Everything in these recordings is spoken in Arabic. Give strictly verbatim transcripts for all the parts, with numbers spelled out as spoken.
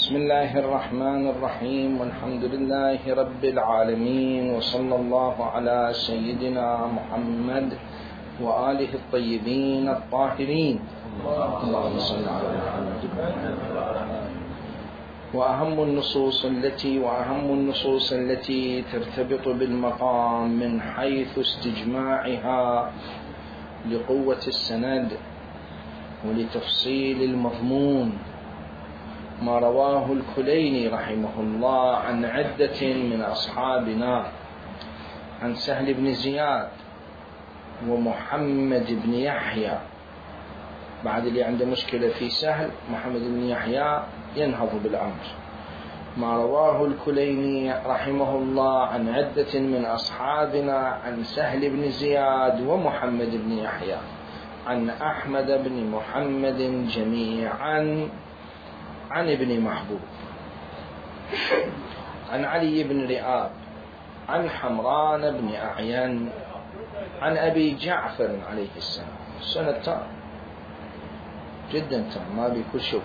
بسم الله الرحمن الرحيم، والحمد لله رب العالمين، وصلى الله على سيدنا محمد وآله الطيبين الطاهرين. اللهم صل على محمد. وأهم النصوص التي وأهم النصوص التي ترتبط بالمقام من حيث استجماعها لقوة السند ولتفصيل المضمون ما رواه الكليني رحمه الله عن عدة من أصحابنا، عن سهل بن زياد ومحمد بن يحيى. بعد اللي عنده مشكلة في سهل، محمد بن يحيى ينهض بالأمر. ما رواه الكليني رحمه الله عن عدة من أصحابنا عن سهل بن زياد ومحمد بن يحيى عن أحمد بن محمد جميعا عن ابن محبوب عن علي بن رئاب عن حمران بن أعين عن أبي جعفر عليه السلام. سنة تام جدا تام، ما بكل شيء.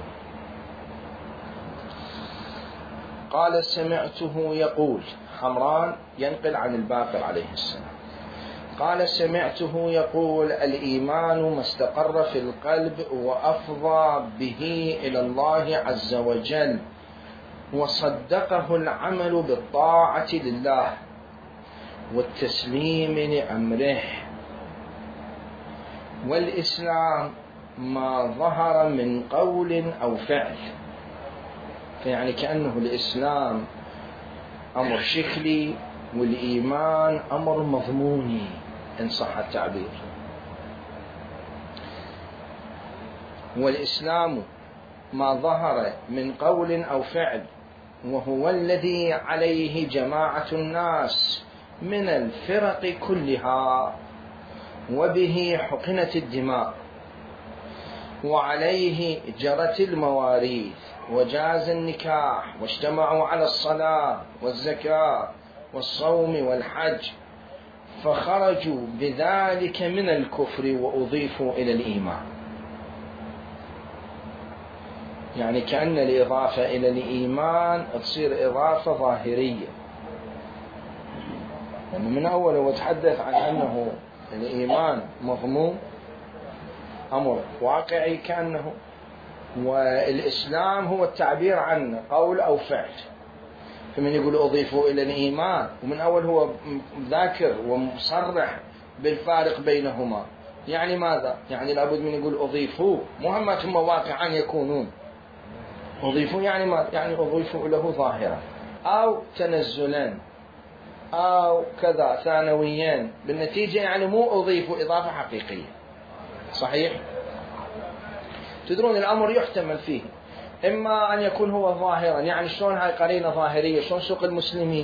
قال سمعته يقول، حمران ينقل عن الباقر عليه السلام، قال سمعته يقول: الإيمان ما استقر في القلب وأفضى به إلى الله عز وجل وصدقه العمل بالطاعة لله والتسليم لأمره. والإسلام ما ظهر من قول أو فعل، فيعني كأنه الإسلام أمر شكلي والإيمان أمر مضموني إن صح التعبير. والإسلام ما ظهر من قول أو فعل، وهو الذي عليه جماعة الناس من الفرق كلها، وبه حقنت الدماء، وعليه جرت المواريث، وجاز النكاح، واجتمعوا على الصلاة والزكاة والصوم والحج، فخرجوا بذلك من الكفر وأضيفوا إلى الإيمان. يعني كأن الإضافة إلى الإيمان تصير إضافة ظاهرية، يعني من أول وتحدث عن أنه الإيمان مضمون أمر واقعي كأنه، والإسلام هو التعبير عنه قول أو فعل. فمن يقول أضيفوا إلى الإيمان، ومن أول هو ذاكر ومصرح بالفارق بينهما. يعني ماذا؟ يعني لابد من يقول أضيفوا، مهمات هم واقعا يكونون. أضيفوا يعني ما؟ يعني أضيفوا له ظاهرا أو تنزلا أو كذا ثانويين، بالنتيجة يعني مو أضيفوا إضافة حقيقية. صحيح؟ تدرون الأمر يحتمل فيه إما أن يكون هو ظاهرا، يعني شلون هاي قرينة ظاهرية، شلون سوق المسلمين،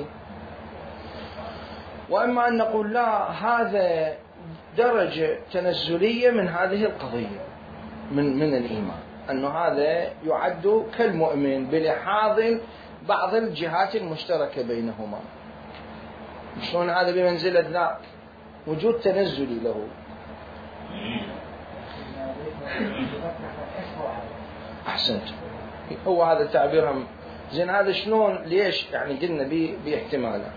وإما أن نقول لا، هذا درجة تنزلية من هذه القضية من من الإيمان، أنه هذا يعد كالمؤمن بلحاظ بعض الجهات المشتركة بينهما. شلون هذا بمنزلة ذاك، وجود تنزلي له. أحسنت، هو هذا تعبيرهم زين. هذا شلون ليش يعني قلنا بي باحتماله.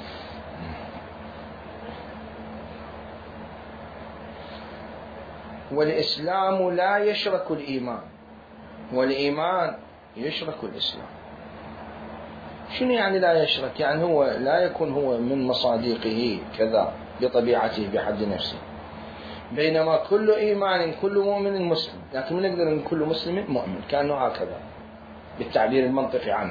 والإسلام لا يشرك الإيمان، والإيمان يشرك الإسلام. شنو يعني لا يشرك؟ يعني هو لا يكون هو من مصادقه كذا بطبيعته بحد نفسه، بينما كل إيمان كل مؤمن مسلم، لكن من نقدر أن كل مسلم مؤمن، كأنه هكذا بالتعبير المنطقي عنها.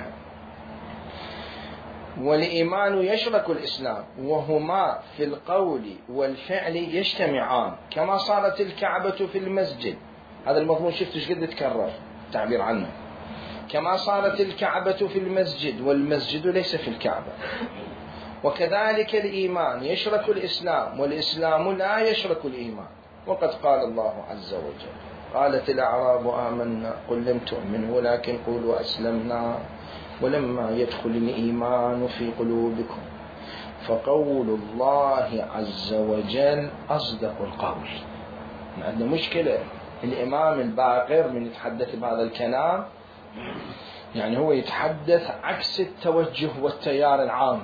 والإيمان يشرك الإسلام، وهما في القول والفعل يجتمعان، كما صارت الكعبة في المسجد. هذا المضمون شفت ايش قد تكرر التعبير عنه. كما صارت الكعبة في المسجد والمسجد ليس في الكعبة. وكذلك الإيمان يشرك الإسلام، والإسلام لا يشرك الإيمان. وقد قال الله عز وجل: قالت الأعراب آمنا قل لم تؤمنوا ولكن قولوا أسلمنا ولما يدخل الإيمان في قلوبكم. فقول الله عز وجل أصدق القول. عندنا مشكلة، الإمام الباقر من يتحدث بهذا الكلام يعني هو يتحدث عكس التوجه والتيار العام.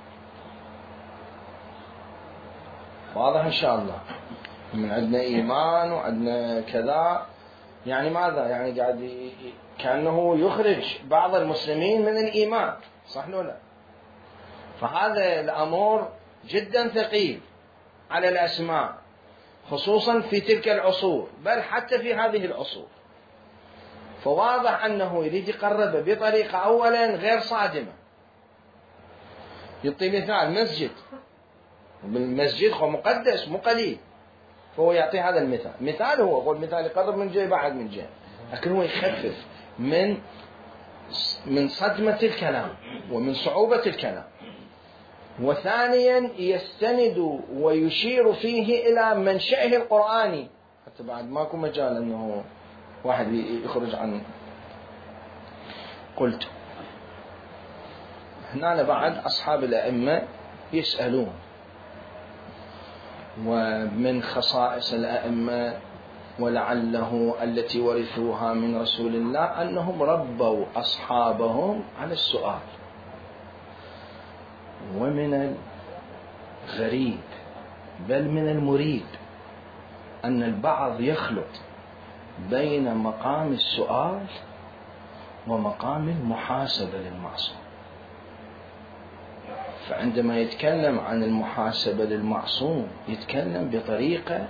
واضح إن شاء الله؟ من عندنا إيمان وعندنا كذا، يعني ماذا؟ يعني قاعد كأنه يخرج بعض المسلمين من الإيمان، صح ولا لا؟ فهذا الأمر جدا ثقيل على الأسماء، خصوصا في تلك العصور، بل حتى في هذه العصور. فواضح أنه يريد يقرب بطريقة أولا غير صادمة. يعطي مثال مسجد، بالمسجد هو مقدس مو قليل، فهو يعطي هذا المثال. مثال هو هو المثال يقرب من جهة بعد من جهة، لكن هو يخفف من من صدمة الكلام ومن صعوبة الكلام. وثانيا يستند ويشير فيه إلى منشأه القرآني، حتى بعد ماكو مجال أنه واحد يخرج عنه. قلت هنا بعد أصحاب الأئمة يسألون، ومن خصائص الأئمة ولعله التي ورثوها من رسول الله أنهم ربوا أصحابهم على السؤال. ومن الغريب بل من المريب أن البعض يخلط بين مقام السؤال ومقام المحاسبة للمعصوم. فعندما يتكلم عن المحاسبة للمعصوم يتكلم بطريقة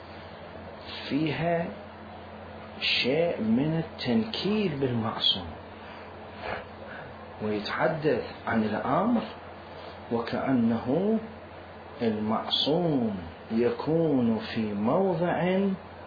فيها شيء من التنكيل بالمعصوم، ويتحدث عن الأمر وكأنه المعصوم يكون في موضع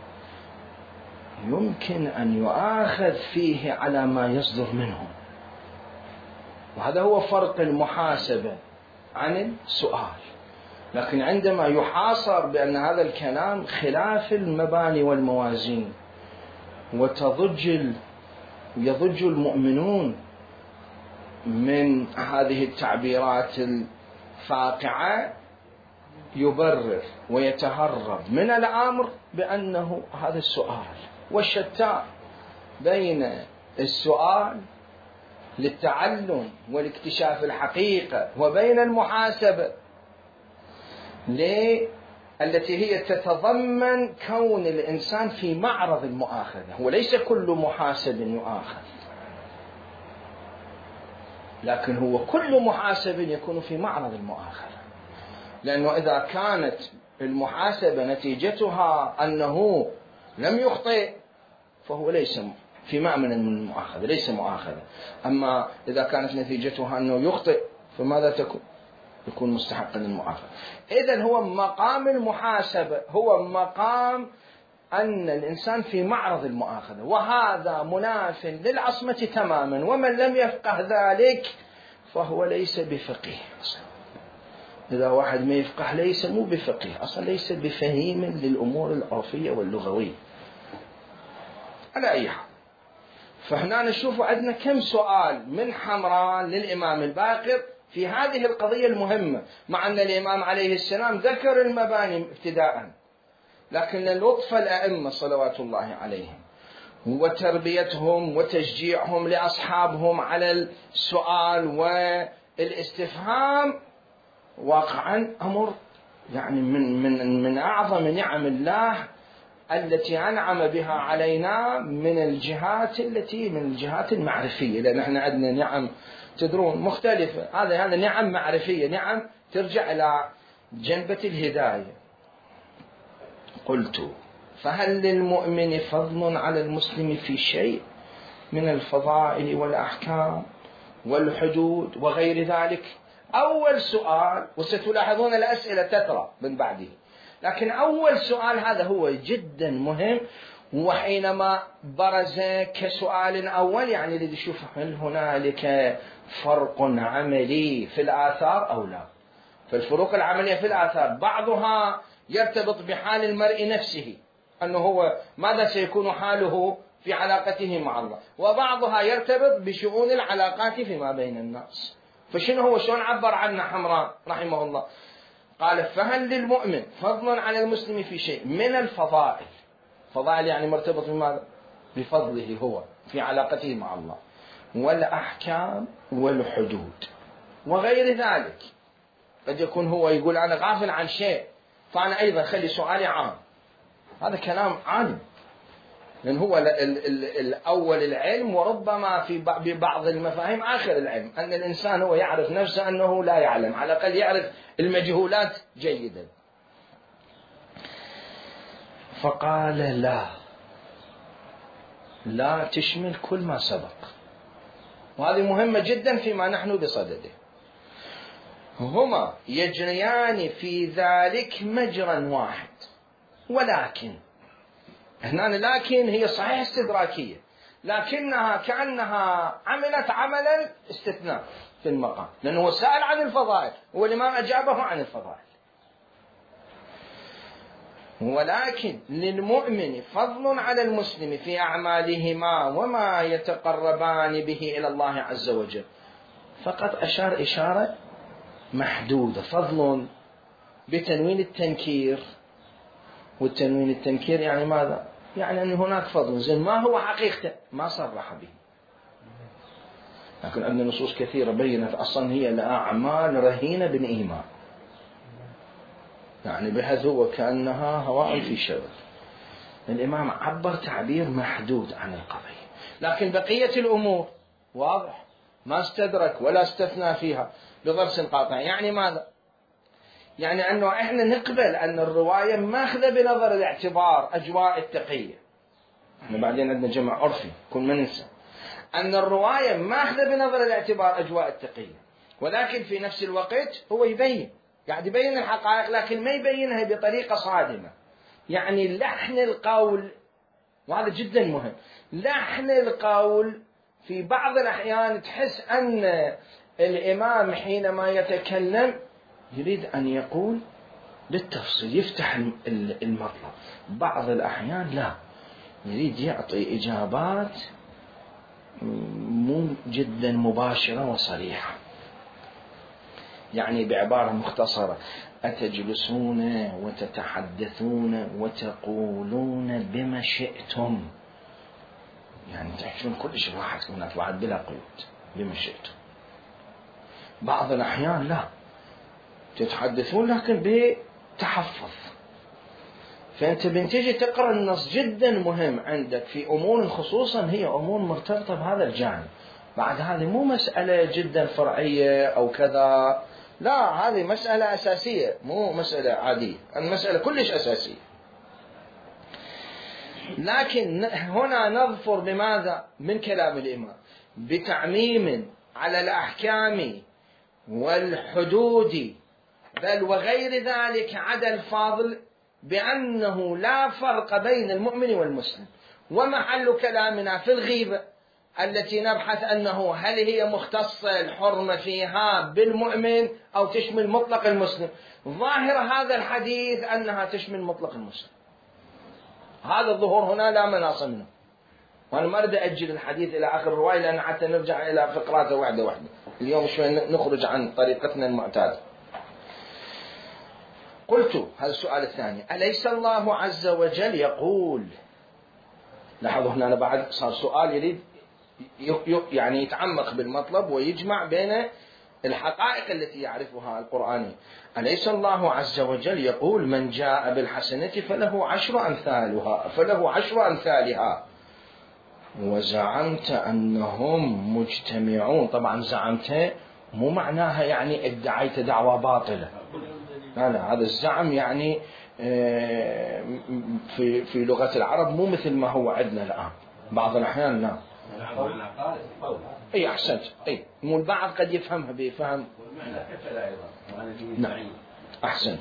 يمكن أن يؤاخذ فيه على ما يصدر منه. وهذا هو فرق المحاسبة عن السؤال. لكن عندما يحاصر بأن هذا الكلام خلاف المباني والموازين وتضج يضج المؤمنون من هذه التعبيرات الفاقعة، يبرر ويتهرب من الأمر بأنه هذا السؤال. والشتان بين السؤال للتعلم والاكتشاف الحقيقة وبين المحاسبة التي هي تتضمن كون الإنسان في معرض المؤاخذة. وليس كل محاسب يؤاخذ، لكن هو كل محاسب يكون في معرض المؤاخذة. لأنه إذا كانت المحاسبة نتيجتها أنه لم يخطئ فهو ليس في مأمن من المؤاخذة، ليس مؤاخذة. أما إذا كانت نتيجتها أنه يخطئ فماذا تكون؟ يكون مستحقا للمؤاخذة. إذن هو مقام المحاسبة هو مقام أن الإنسان في معرض المؤاخذة، وهذا مناف للعصمة تماما. ومن لم يفقه ذلك فهو ليس بفقيه أصلا. إذا واحد ما يفقه ليس مو بفقيه أصلا، ليس بفهيم للأمور العرفية واللغوية على أي حال. فهنا نشوف عندنا كم سؤال من حمران للإمام الباقر في هذه القضية المهمة، مع أن الإمام عليه السلام ذكر المباني ابتداءً، لكن لطف الأئمة صلوات الله عليهم وتربيتهم وتشجيعهم لأصحابهم على السؤال والاستفهام واقعا أمر يعني من من من أعظم نعم الله التي أنعم بها علينا من الجهات التي من الجهات المعرفية. لأن احنا عندنا نعم تدرون مختلفة، هذا هذا نعم معرفية، نعم ترجع إلى جنبة الهداية. قلت فهل للمؤمن فضل على المسلم في شيء من الفضائل والأحكام والحدود وغير ذلك؟ أول سؤال، وستلاحظون الأسئلة تترى من بعده، لكن أول سؤال هذا هو جدا مهم. وحينما برز كسؤال أول يعني الذي يشوف هل هنالك فرق عملي في الآثار أو لا. فالفروق العملية في الآثار بعضها يرتبط بحال المرء نفسه، أنه هو ماذا سيكون حاله في علاقته مع الله، وبعضها يرتبط بشؤون العلاقات فيما بين الناس. فشنو هو؟ شلون عبر عنه حمران رحمه الله؟ قال فهل للمؤمن فضل على المسلم في شيء من الفضائل. فضائل يعني مرتبط بماذا؟ بفضله هو في علاقته مع الله. والأحكام والحدود وغير ذلك. قد يكون هو يقول أنا غافل عن شيء فأنا أيضا خلي سؤالي عام، هذا كلام عام، لأن هو الأول العلم، وربما في بعض المفاهيم آخر العلم، أن الإنسان هو يعرف نفسه أنه لا يعلم، على الأقل يعرف المجهولات جيدا. فقال لا، لا تشمل كل ما سبق، وهذه مهمة جدا فيما نحن بصدده. هما يجريان في ذلك مجرا واحد، ولكن هنا لكن هي صحيح استدراكية، لكنها كأنها عملت عملا استثناء في المقام، لأنه سأل عن الفضائل والإمام أجابه عن الفضائل. ولكن للمؤمن فضل على المسلم في أعمالهما وما يتقربان به إلى الله عز وجل، فقط أشار إشارة محدودة، فضل بتنوين التنكير، والتنوين التنكير يعني ماذا؟ يعني أن هناك فضل، زين ما هو حقيقته ما صرح به، لكن عندنا نصوص كثيرة بينت أصلا هي الأعمال رهينة بالإيمان، يعني بحيث هو كأنها هواء في شبك. الإمام عبر تعبير محدود عن القضية، لكن بقية الأمور واضح، ما استدرك ولا استثنى فيها بضرس قاطع. يعني ماذا؟ يعني أنه إحنا نقبل أن الرواية ماخذة بنظر الاعتبار أجواء التقية، إحنا بعدين عندنا جمع عرفي كل ما ننسى أن الرواية ماخذة بنظر الاعتبار أجواء التقية، ولكن في نفس الوقت هو يبين، يعني يبين الحقائق، لكن ما يبينها بطريقة صادمة. يعني لحن القول، وهذا جدا مهم، لحن القول في بعض الأحيان تحس أن الإمام حينما يتكلم يريد أن يقول بالتفصيل، يفتح المطلب، بعض الأحيان لا، يريد يعطي إجابات مو جدا مباشرة وصريحة. يعني بعبارة مختصرة: أتجلسون وتتحدثون وتقولون بما شئتم، يعني تحشون كل شيء راحتكم هناك بعد بلا قيود بما شئتم. بعض الأحيان لا، تتحدثون لكن بتحفظ. فأنت بنتيجي تقرأ النص جدا مهم عندك في أمور خصوصا هي أمور مرتبطة بهذا الجانب. بعد هذه مو مسألة جدا فرعية أو كذا، لا، هذه مسألة أساسية، مو مسألة عادية، المسألة كلش أساسية. لكن هنا نظفر بماذا؟ من كلام الإمام بتعميم على الأحكام والحدود، بل وغير ذلك عدا الفاضل، بأنه لا فرق بين المؤمن والمسلم. ومحل كلامنا في الغيبة التي نبحث أنه هل هي مختصة الحرمة فيها بالمؤمن أو تشمل مطلق المسلم. ظاهر هذا الحديث أنها تشمل مطلق المسلم، هذا الظهور هنا لا مناص منه. وأنا ما أريد أجل الحديث إلى آخر الرواية لأن حتى نرجع إلى فقراته واحدة واحدة، اليوم شوي نخرج عن طريقتنا المعتادة. قلت هذا السؤال الثاني: أليس الله عز وجل يقول؟ لاحظوا هنا أنا بعد صار سؤال يريد يعني يتعمق بالمطلب ويجمع بين الحقائق التي يعرفها القرآن. أليس الله عز وجل يقول: من جاء بالحسنة فله عشر أمثالها فله عشر أمثالها وزعمت أنهم مجتمعون. طبعا زعمت مو معناها يعني ادعيت دعوة باطلة، لا لا، هذا الزعم يعني في في لغة العرب مو مثل ما هو عندنا الآن، بعض الأحيان لا. أي أحسنت، أي مو البعض قد يفهمها بفهم. نعم أحسنت.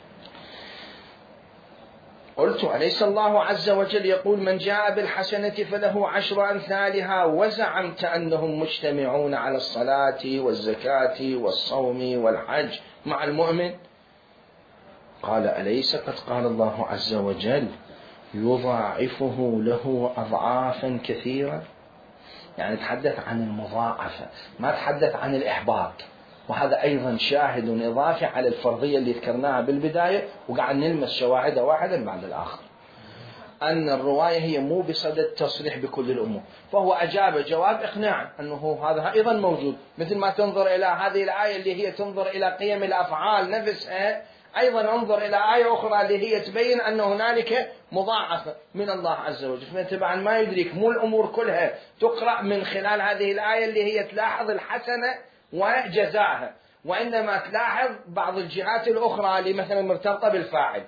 قلت: أليس الله عز وجل يقول: من جاء بالحسنة فله عشر أمثالها وزعمت أنهم مجتمعون على الصلاة والزكاة والصوم والحج مع المؤمن؟ قال: أليس قد قال الله عز وجل: يضاعفه له أضعافا كثيرة؟ يعني تحدث عن المضاعفة، ما تحدث عن الإحباط، وهذا أيضا شاهد إضافي على الفرضية اللي ذكرناها بالبداية، وقاعد نلمس شواهد واحدا بعد الآخر. أن الرواية هي مو بصدد تصريح بكل الأمور، فهو أجاب جواب إقناع أنه هذا أيضا موجود، مثل ما تنظر إلى هذه الآية اللي هي تنظر إلى قيم الأفعال نفسها، أيضا انظر إلى آية أخرى اللي هي تبين أن هنالك مضاعفة من الله عز وجل. فطبعا ما يدرك مو الأمور كلها تقرأ من خلال هذه الآية اللي هي تلاحظ الحسنة وجزاها، وإنما تلاحظ بعض الجهات الأخرى اللي مثلا مرتبطة بالفاعل.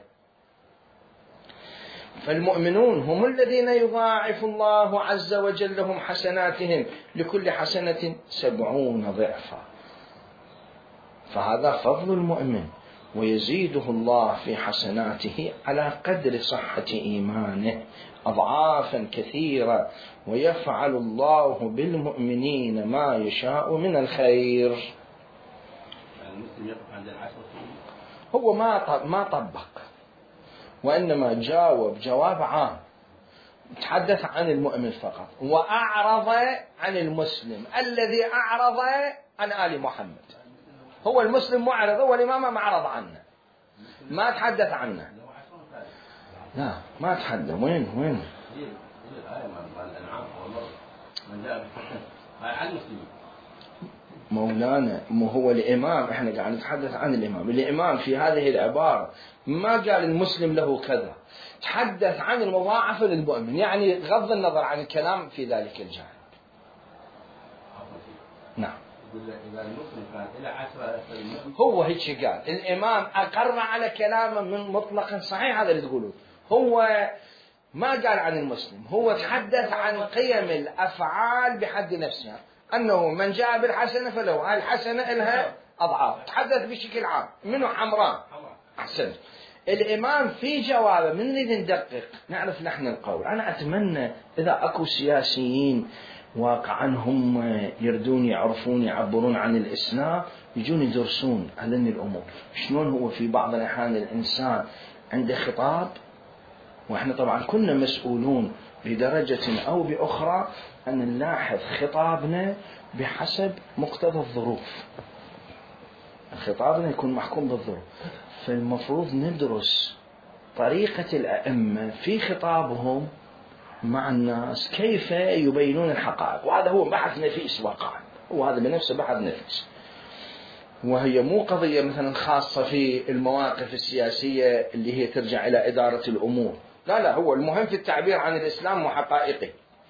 فالمؤمنون هم الذين يضاعف الله عز وجل لهم حسناتهم، لكل حسنة سبعون ضعفا. فهذا فضل المؤمن، ويزيده الله في حسناته على قدر صحة إيمانه أضعافا كثيرة، ويفعل الله بالمؤمنين ما يشاء من الخير. المسلم يقف عند العشرة، هو ما ما طبق، وإنما جاوب جواب عام، تحدث عن المؤمن فقط، وأعرض عن المسلم الذي أعرض عن آل محمد. هو المسلم معرض، هو الإمام معرض عنه، ما تحدث عنه. لا ما تحدث. وين وين مولانا؟ مو هو الإمام، احنا قاعد نتحدث عن الإمام. الإمام في هذه العبارة ما قال المسلم له كذا، تحدث عن المضاعفة للمؤمن، يعني غض النظر عن الكلام في ذلك الجانب. نعم. هو هيك قال الإمام، أقر على كلامه من مطلقا صحيح، هذا اللي تقولون. هو ما قال عن المسلم، هو تحدث عن قيم الأفعال بحد نفسها، أنه من جاء بالحسنة فله هاي الحسنة إلها أضعاف. تحدث بشكل عام. منه حمراء؟ أحسن. الإمام في جوابه من نريد ندقق نعرف نحن القول. أنا أتمنى إذا أكو سياسيين واقعا هم يردون يعرفون يعبرون عن الإسلام، يجون يدرسون علم الأمور، شلون هو في بعض الأحيان الإنسان عنده خطاب، وإحنا طبعا كنا مسؤولون بدرجة أو بأخرى أن نلاحظ خطابنا بحسب مقتضى الظروف. خطابنا يكون محكوم بالظروف، فالمفروض ندرس طريقة الأئمة في خطابهم مع الناس، كيف يبينون الحقائق. وهذا هو بحث نفيس واقعا، وهذا بنفسه بحث نفيس، وهي مو قضية مثلا خاصة في المواقف السياسية اللي هي ترجع إلى إدارة الأمور. لا لا، هو المهم في التعبير عن الإسلام وحقائقه.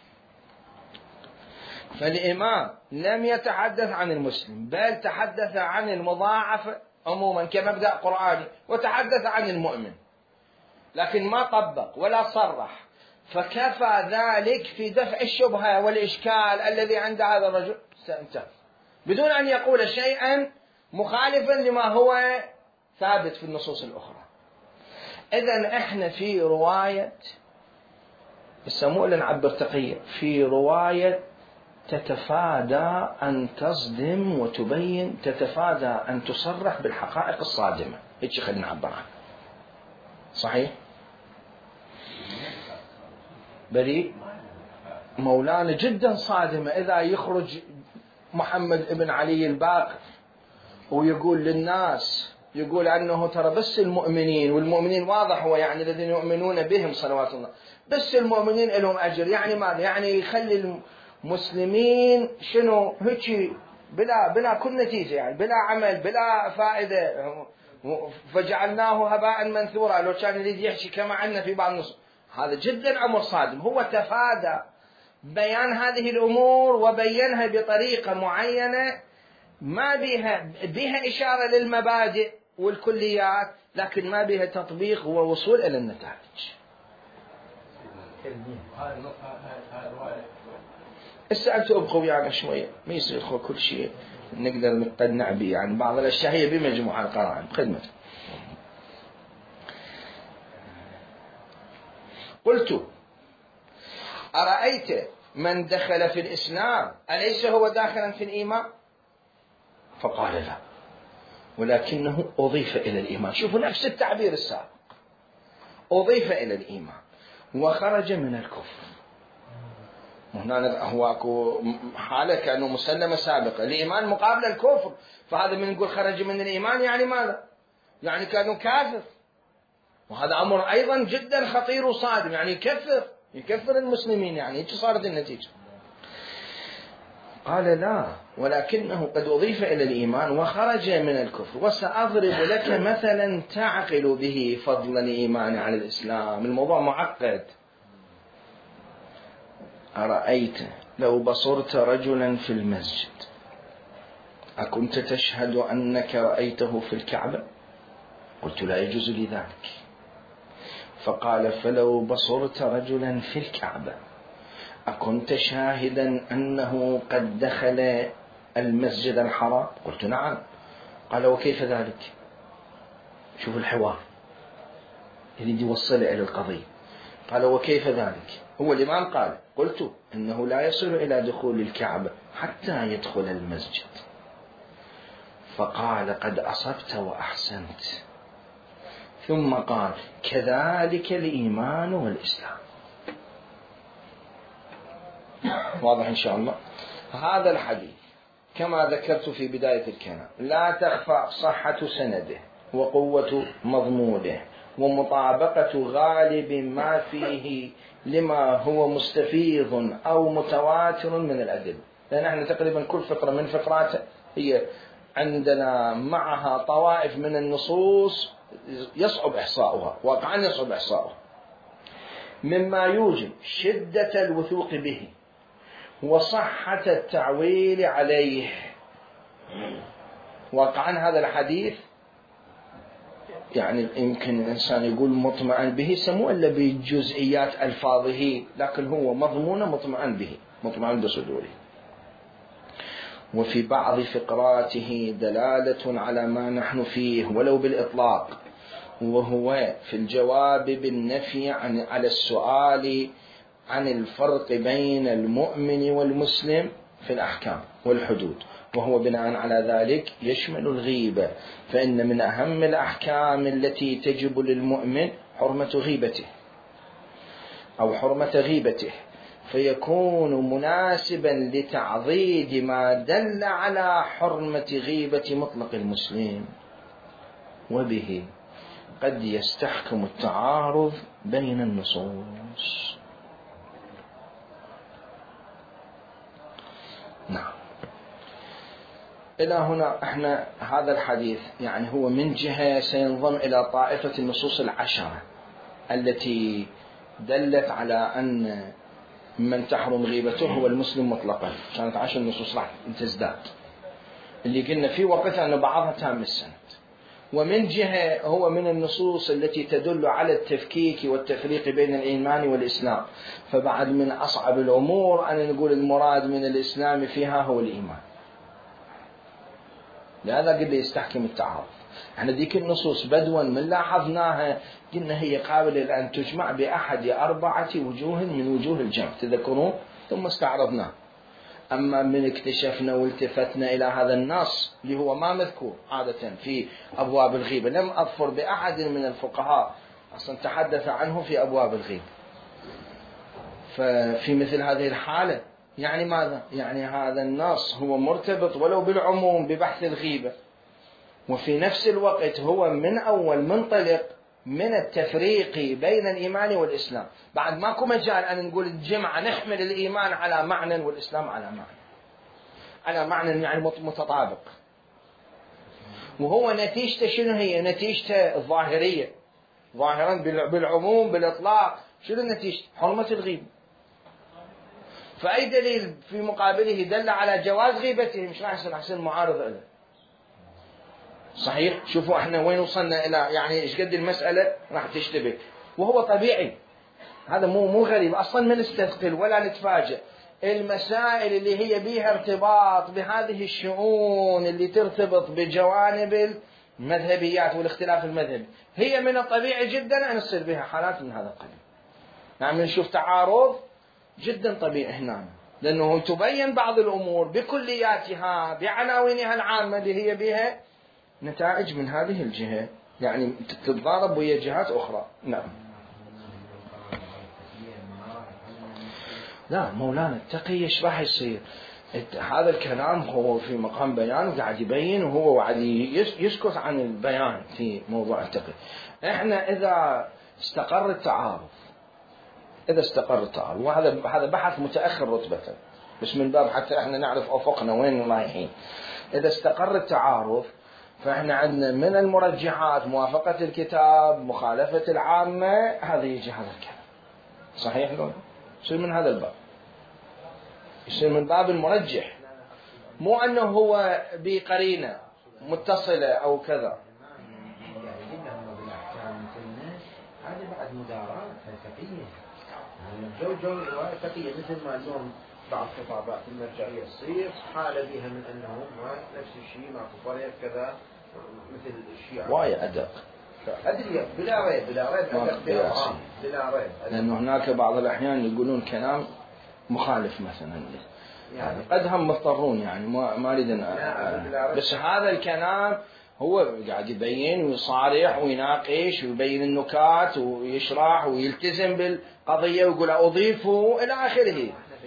فالإمام لم يتحدث عن المسلم، بل تحدث عن المضاعف عموما كمبدأ قرآني، وتحدث عن المؤمن، لكن ما طبق ولا صرح. فكفى ذلك في دفع الشبهة والإشكال الذي عند هذا الرجل، سأنتهي بدون أن يقول شيئا مخالفا لما هو ثابت في النصوص الأخرى. إذن إحنا في رواية يسموه لنا عبر تقية، في رواية تتفادى أن تصدم وتبين، تتفادى أن تصرح بالحقائق الصادمة. هيك خلينا نعبر عنها. صحيح؟ بريء مولانا جدا صادمة إذا يخرج محمد ابن علي الباقر ويقول للناس، يقول أنه ترى بس المؤمنين، والمؤمنين واضح هو يعني الذين يؤمنون بهم صلوات الله، بس المؤمنين لهم أجر. يعني ماذا؟ يعني يخلي المسلمين شنو هيك بلا بلا كل نتيجة، يعني بلا عمل بلا فائدة، فجعلناه هباء منثورا. لو كان يريد يحكي كما عندنا في بعض النصوص، هذا جدا أمر صادم. هو تفادى بيان هذه الأمور وبينها بطريقة معينة ما بها بها إشارة للمبادئ والكليات، لكن ما بها تطبيق ووصول إلى النتائج. استأنتوا أبقوا ويانا شوية، ما يصير خو كل شيء نقدر نقنع به، يعني بعض الأشياء هي بمجموعة القرائن خدمة. قلت أرأيت من دخل في الإسلام أليس هو داخلا في الإيمان؟ فقال لا، ولكنه أضيف إلى الإيمان. شوفوا نفس التعبير السابق، أضيف إلى الإيمان وخرج من الكفر. هنا هو حالة كأنه مسلمة سابقة، الإيمان مقابل الكفر، فهذا من نقول خرج من الإيمان يعني ماذا؟ يعني كأنه كافر. وهذا أمر أيضا جدا خطير وصادم، يعني يكفر يكفر المسلمين، يعني هيك صارت النتيجة. قال لا، ولكنه قد أضيف إلى الإيمان وخرج من الكفر، وسأضرب لك مثلا تعقل به فضل الإيمان على الإسلام. الموضوع معقد. أرأيت لو بصرت رجلا في المسجد أكنت تشهد أنك رأيته في الكعبة؟ قلت لا يجوز لي ذلك. فقال فلو بصرت رجلا في الكعبة أكنت شاهدا أنه قد دخل المسجد الحرام؟ قلت نعم. قال وكيف ذلك؟ شوف الحوار يريد يوصل إلى القضية. قال وكيف ذلك؟ هو الإمام قال قلت إنه لا يصل إلى دخول الكعبة حتى يدخل المسجد. فقال قد أصبت وأحسنت. ثم قال كذلك الإيمان والإسلام. واضح إن شاء الله. هذا الحديث كما ذكرت في بداية الكلام لا تخفى صحة سنده وقوة مضمونه ومطابقة غالب ما فيه لما هو مستفيض أو متواتر من الأدلة، لأن احنا تقريبا كل فقرة من فقراته هي عندنا معها طوائف من النصوص يصعب إحصاؤها، واقعا يصعب إحصاؤها، مما يوجب شدة الوثوق به وصحة التعويل عليه. واقعا هذا الحديث يعني يمكن الإنسان يقول مطمئن به سمو إلا بجزئيات ألفاظه، لكن هو مضمون مطمئن به، مطمئن بصدوره. وفي بعض فقراته دلالة على ما نحن فيه ولو بالإطلاق، وهو في الجواب بالنفي عن على السؤال عن الفرق بين المؤمن والمسلم في الأحكام والحدود، وهو بناء على ذلك يشمل الغيبة، فإن من أهم الأحكام التي تجب للمؤمن حرمة غيبته أو حرمة غيبته، فيكون مناسبا لتعضيد ما دل على حرمة غيبة مطلق المسلم، وبه قد يستحكم التعارض بين النصوص. نعم. إلى هنا احنا هذا الحديث يعني هو من جهة سينضم إلى طائفة النصوص العشرة التي دلت على أن من تحرم غيبته هو المسلم مطلقا، كانت عشر نصوص راح تزداد، اللي قلنا في وقتها أن بعضها تام السنة. ومن جهة هو من النصوص التي تدل على التفكيك والتفريق بين الإيمان والإسلام، فبعد من أصعب الأمور أن نقول المراد من الإسلام فيها هو الإيمان، لهذا قد يستحكم التعارض. احنا ذيك النصوص بدوا من لاحظناها قلنا هي قابلة أن تجمع بأحد أربعة وجوه من وجوه الجمع، تذكرون؟ ثم استعرضناه. أما من اكتشفنا والتفتنا إلى هذا النص اللي هو ما مذكور عادة في أبواب الغيبة، لم أظفر بأحد من الفقهاء أصلا تحدث عنه في أبواب الغيبة. ففي مثل هذه الحالة يعني ماذا؟ يعني هذا النص هو مرتبط ولو بالعموم ببحث الغيبة، وفي نفس الوقت هو من أول منطلق من التفريق بين الإيمان والإسلام. بعد ماكو مجال أن نقول الجمع نحمل الإيمان على معنى والإسلام على معنى، على معنى يعني متطابق. وهو نتيجته شنو هي؟ نتيجته الظاهرية، ظاهرا بالعموم بالإطلاق شنو النتيجة؟ حرمة الغيبة. فأي دليل في مقابله دل على جواز غيبته مش راح يصير أحسن معارض له. صحيح؟ شوفوا احنا وين وصلنا إلى يعني إيش قد المسألة راح تشتبه، وهو طبيعي، هذا مو مو غريب أصلا، ما نستثقل ولا نتفاجئ. المسائل اللي هي بيها ارتباط بهذه الشؤون اللي ترتبط بجوانب المذهبيات والاختلاف المذهبي هي من الطبيعي جدا أن تصير بها حالات من هذا القبيل. يعني نشوف تعارض جدا طبيعي هنا، لأنه تبين بعض الأمور بكلياتها بعناوينها العامة اللي هي بها نتائج من هذه الجهة، يعني تتضارب ويا جهات أخرى. نعم. لا مولانا التقي ايش راح يصير؟ هذا الكلام هو في مقام بيان وقاعد يبين، وهو قاعد يسكت عن البيان في موضوع التقية. احنا اذا استقر التعارض اذا استقر التعارض وهذا هذا بحث متاخر رتبه، بس من باب حتى احنا نعرف افقنا وين رايحين. اذا استقر التعارض فاحنا عندنا من المرجحات موافقه الكتاب، مخالفه العامه، هذا يجي هذا الكلام صحيح لو يصير من هذا الباب، يصير من باب المرجح، مو أنه هو بقرينة متصلة أو كذا. هذه بعد مداراة فلسفية، جو جو فلسفية، مثل ما اليوم بعض خطابات المرجعية تصير حالة بها من أنهم نفس الشيء ما فرق كذا، مثل الشيعة وايد أدق أدري بلا ريب بلا ريب بلا ريب، لأنه هناك بعض الأحيان يقولون كلام مخالف مثلا، يعني قد هم مضطرون، يعني ما ما اريد بس هذا الكلام هو قاعد يبين ويصارح ويناقش ويبين النكات ويشرح ويلتزم بالقضية ويقول أضيفه إلى آخره.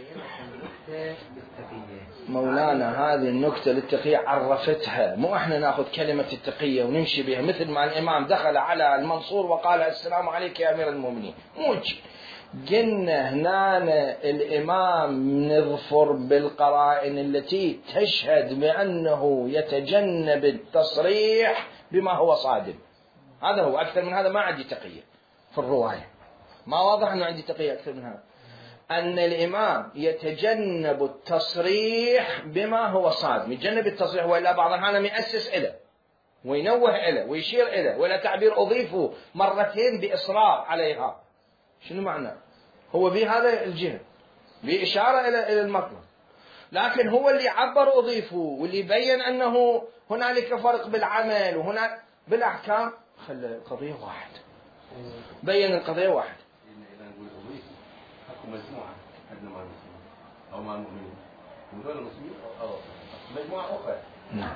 مولانا هذه النكتة للتقية عرفتها، مو احنا ناخذ كلمة التقية ونمشي بها، مثل ما الإمام دخل على المنصور وقال السلام عليك يا أمير المؤمنين، مو قلنا هنا الإمام نظفر بالقرائن التي تشهد بأنه يتجنب التصريح بما هو صادم. هذا هو، أكثر من هذا ما عندي تقية في الرواية، ما واضح أنه عندي تقية أكثر من هذا، أن الإمام يتجنب التصريح بما هو صادم، يتجنب التصريح، وإلا بعض الأحيان يأسس إله وينوه إله ويشير إله، ولا تعبير أضيفه مرتين بإصرار عليها. شنو معنى؟ هو بهذا الجهة بإشارة إلى إلى المطلب، لكن هو اللي عبر أضيفه واللي بين أنه هنالك فرق بالعمل وهنا بالأحكام، خلى القضية واحد، بين القضية واحد. إذا نقول أضيف أكو مجموعة عندنا مع المسلمين أو مع المؤمنين، ودول المسلمين أو مجموعة أخرى. نعم.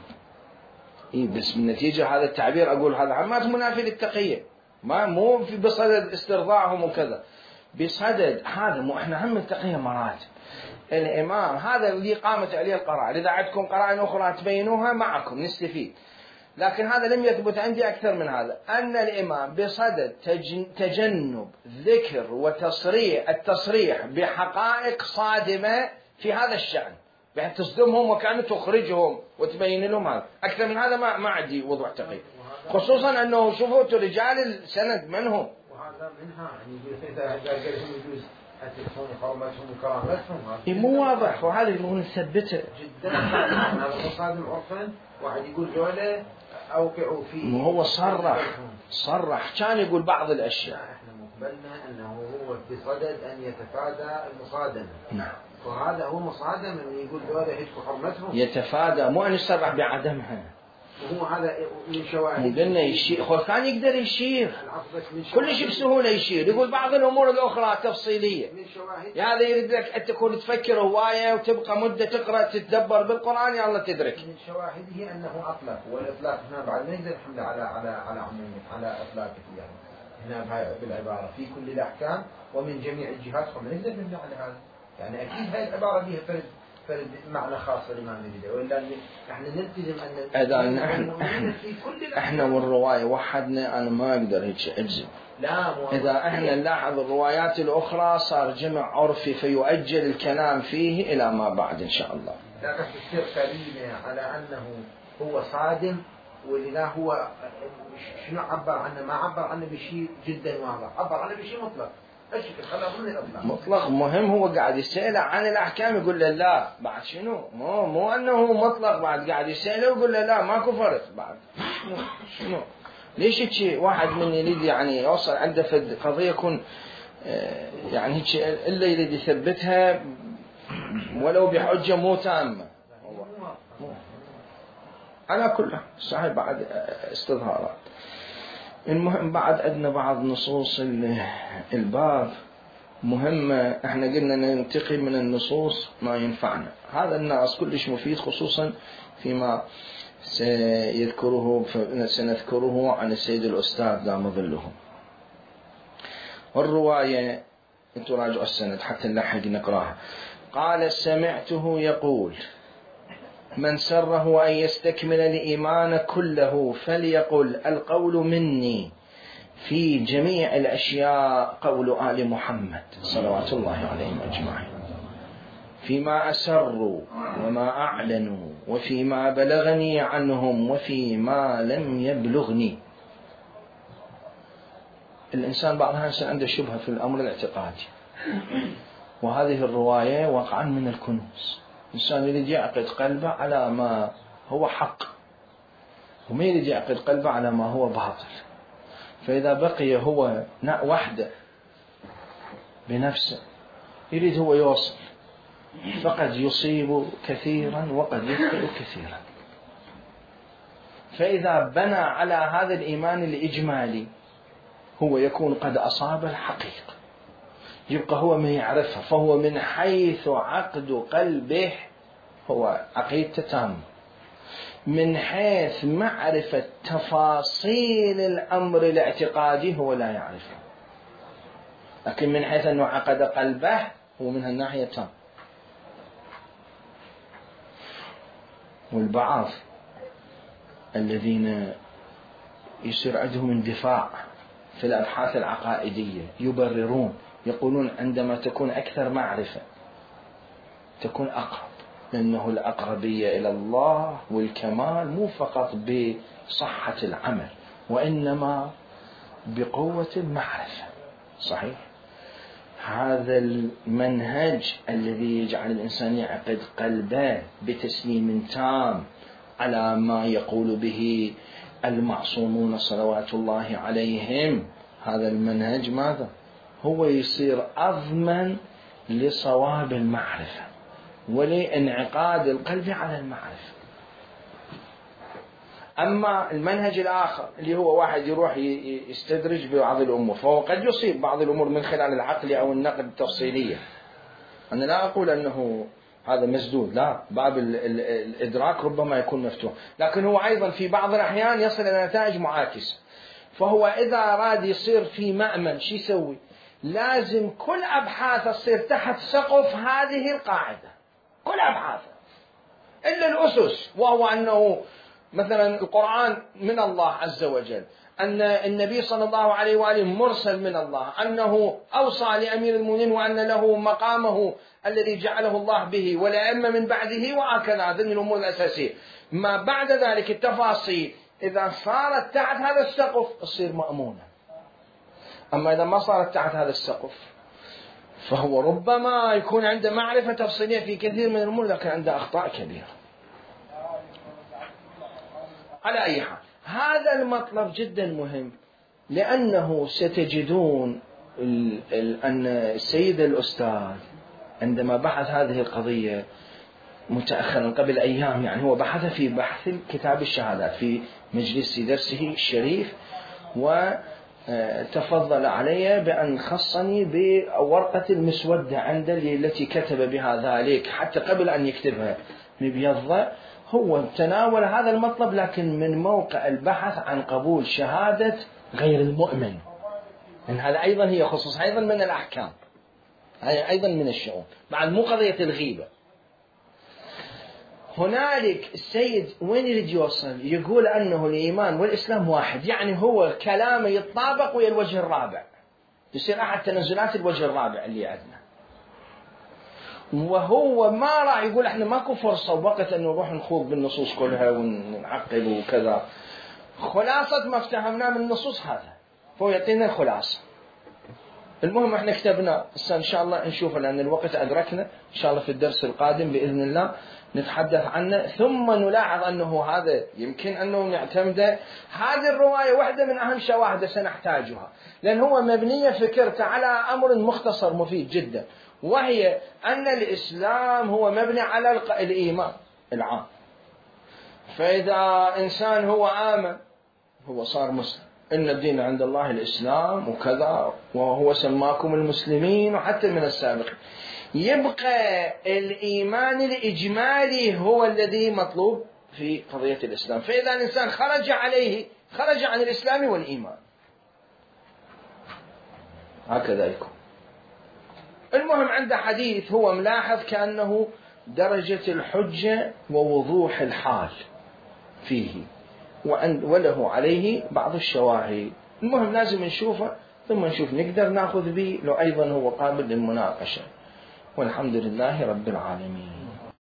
إيه بس من نتيجة هذا التعبير أقول هذا عمات منافي للتقية، ما مو في بصدد استرضاعهم وكذا، بصدد هذا مو احنا هم التقية مراتب. الإمام هذا اللي قامت عليه القرائن، إذا عندكم قرائن أخرى تبينوها معكم نستفيد، لكن هذا لم يثبت عندي أكثر من هذا، أن الإمام بصدد تجنب ذكر وتصريح التصريح بحقائق صادمة في هذا الشأن، بحيث تصدمهم وكأنه تخرجهم وتبين لهم هذا. أكثر من هذا ما ما عندي وضوح تقية، خصوصا أنه شوفوا رجال السند من هم، وهذا منها يعني إذا قال لهم يجوز أتكون حرمتهم وكرامتهم، مو واضح، وهذا اللي هو نثبته جدا. هذا مصادم عرفا، واحد يقول جوله أوقعوا فيه، مو هو صرح صرح كان يقول بعض الأشياء. احنا مقبلنا أنه هو بصدد أن يتفادى المصادمة. نعم. وهذا هو مصادم أن يقول جوله يحكوا حرمتهم، يتفادى، مو أن يصرح بعدمها. وهو هذا من شواهد. قلنا يشير، هو كان يقدر يشير كل شيء بسهولة يشير، يقول بعض الأمور الأخرى تفصيلية. هذا يريد لك أن تكون تفكر هواية وتبقى مدة تقرأ تتدبر بالقرآن يا الله تدرك. من شواهده أنه أطلق، والإطلاق هنا بعد ما يقدر نحمله على على على عموم على إطلاقه، يعني هنا بالعبارة في كل الأحكام ومن جميع الجهات، فما نقدر نبني على هذا، يعني أكيد هاي العبارة بها فرد فرد معنى خاص لما نريده، ولا احنا نلتزم ان اذا احنا احنا والروايه وحدنا، انا ما اقدر هيك اجزم. لا اذا احنا نلاحظ الروايات الاخرى صار جمع عرفي فيؤجل الكلام فيه الى ما بعد ان شاء الله. لكن تصير قرينه على انه هو صادم، ولذا هو شنو عبر عنه، ما عبر عنه بشيء جدا واضح، عبر عنه بشيء مطلق. مطلق مهم، هو قاعد يسأله عن الأحكام يقول له لا، بعد شنو؟ مو مو أنه مطلق، بعد قاعد يسأله ويقول له لا ماكو فرق، بعد شنو شنو ليش هيك واحد من يريد يعني يوصل عنده في قضية يكون يعني هيك إلا يريد يثبتها ولو بحجة مو تامة. على كل صحيح بعد استظهارات. المهم بعد عندنا بعض نصوص الباب مهمة، احنا قلنا ننتقي من النصوص ما ينفعنا، هذا النص كلش مفيد خصوصا فيما سيذكره سنذكره عن السيد الأستاذ دام ظله. والرواية انتوا راجعوا السند حتى نلحق نقراها. قال سمعته يقول من سره أن يستكمل الإيمان كله فليقل القول مني في جميع الأشياء قول آل محمد صلوات الله عليهم أجمعين، فيما أسروا وما أعلنوا وفيما بلغني عنهم وفيما لم يبلغني. الإنسان بعض الناس عنده شبهة في الأمر الاعتقادي، وهذه الرواية واقعا من الكنوز. الإنسان يريد يعقد قلبه على ما هو حق، وما يريد يعقد قلبه على ما هو باطل. فإذا بقي هو وحده بنفسه يريد هو يوصل، فقد يصيب كثيرا وقد يخطئ كثيرا. فإذا بنى على هذا الإيمان الإجمالي هو يكون قد أصاب الحقيقة، يبقى هو ما يعرفها، فهو من حيث عقد قلبه هو عقيدة تامة، من حيث معرفة تفاصيل الأمر الاعتقادي هو لا يعرفه، لكن من حيث أنه عقد قلبه هو من هالناحية تام. والبعض الذين يصير عندهم اندفاع في الأبحاث العقائدية يبررون، يقولون عندما تكون أكثر معرفة تكون أقرب، لأنه الأقربية إلى الله والكمال مو فقط بصحة العمل وإنما بقوة المعرفة. صحيح، هذا المنهج الذي يجعل الإنسان يعقد قلبه بتسليم تام على ما يقول به المعصومون صلوات الله عليهم، هذا المنهج ماذا؟ هو يصير أضمن لصواب المعرفة ولانعقاد القلب على المعرفة. أما المنهج الآخر اللي هو واحد يروح يستدرج ببعض الأمور، فهو قد يصيب بعض الأمور من خلال العقل أو النقد التفصيلية. أنا لا أقول أنه هذا مسدود، لا، باب الإدراك ربما يكون مفتوح، لكن هو أيضا في بعض الأحيان يصل إلى نتائج معاكسة. فهو إذا أراد يصير في مأمن شو يسوي؟ لازم كل أبحاث تصير تحت سقف هذه القاعدة، كل أبحاث إلا الأسس، وهو أنه مثلا القرآن من الله عز وجل، أن النبي صلى الله عليه وآله مرسل من الله، أنه أوصى لأمير المؤمنين وأن له مقامه الذي جعله الله به والأئمة من بعده، وهكذا. هذه الأمور الأساسية. ما بعد ذلك التفاصيل إذا صارت تحت هذا السقف تصير مأمونة. أما إذا ما صارت تحت هذا السقف فهو ربما يكون عنده معرفة تفصيلية في كثير من الأمور لكن عنده أخطاء كبيرة. على أي حال هذا المطلب جدا مهم، لأنه ستجدون أن السيد الأستاذ عندما بحث هذه القضية متأخرا قبل أيام، يعني هو بحث في بحث كتاب الشهادات في مجلس درسه الشريف، وتفضل علي بأن خصني بورقة المسودة عنده التي كتب بها ذلك حتى قبل أن يكتبها مبيضة. هو تناول هذا المطلب لكن من موقع البحث عن قبول شهادة غير المؤمن، إن هذا أيضا هي خصوص أيضا من الأحكام، هي أيضا من الشؤون، مع مو قضية الغيبة. هنالك السيد وين يريد يوصل؟ يقول أنه الإيمان والإسلام واحد، يعني هو كلامه يتطابق ويا الوجه الرابع، يصير أحد تنزلات الوجه الرابع اللي عندنا. وهو ما راح يقول احنا ماكو فرصة ووقت أن نروح نخوض بالنصوص كلها ونعقب وكذا. خلاصة ما افتهمناه من النصوص هذا، فهو يعطينا الخلاصة. المهم احنا كتبنا، بس ان شاء الله نشوفه لأن الوقت أدركنا، إن شاء الله في الدرس القادم بإذن الله نتحدث عنه. ثم نلاحظ أنه هذا يمكن أنه نعتمده، هذه الرواية واحدة من أهم شواهد سنحتاجها، لأن هو مبنية فكرته على أمر مختصر مفيد جدا، وهي أن الإسلام هو مبني على الإيمان العام. فإذا إنسان هو آمن هو صار مسلم، إن الدين عند الله الإسلام وكذا، وهو سماكم المسلمين وحتى من السابق. يبقى الإيمان الإجمالي هو الذي مطلوب في قضية الإسلام. فإذا الإنسان خرج عليه خرج عن الإسلام والإيمان، هكذا يكون. المهم عنده حديث هو ملاحظ كأنه درجة الحجة ووضوح الحال فيه وله عليه بعض الشواهد. المهم لازم نشوفه ثم نشوف نقدر ناخذ به لو أيضا هو قابل للمناقشة. والحمد لله رب العالمين.